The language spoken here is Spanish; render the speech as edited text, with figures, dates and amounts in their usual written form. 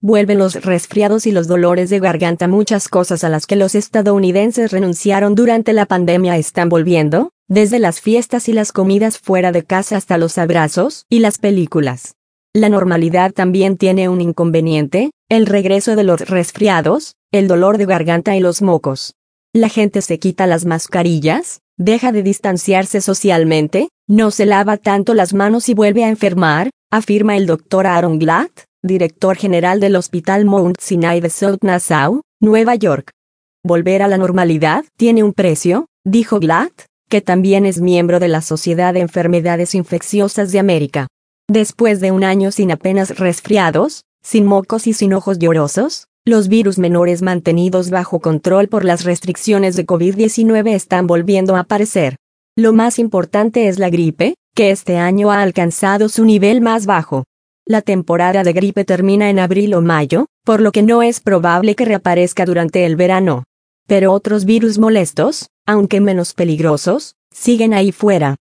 vuelven los resfriados y los dolores de garganta. Muchas cosas a las que los estadounidenses renunciaron durante la pandemia están volviendo, desde las fiestas y las comidas fuera de casa hasta los abrazos y las películas. La normalidad también tiene un inconveniente, el regreso de los resfriados, el dolor de garganta y los mocos. La gente se quita las mascarillas, deja de distanciarse socialmente, no se lava tanto las manos y vuelve a enfermar, afirma el Dr. Aaron Glatt, director general del Hospital Mount Sinai de South Nassau, Nueva York. Volver a la normalidad tiene un precio, dijo Glatt, que también es miembro de la Sociedad de Enfermedades Infecciosas de América. Después de un año sin apenas resfriados, sin mocos y sin ojos llorosos, los virus menores mantenidos bajo control por las restricciones de COVID-19 están volviendo a aparecer. Lo más importante es la gripe, que este año ha alcanzado su nivel más bajo. La temporada de gripe termina en abril o mayo, por lo que no es probable que reaparezca durante el verano. Pero otros virus molestos, aunque menos peligrosos, siguen ahí fuera.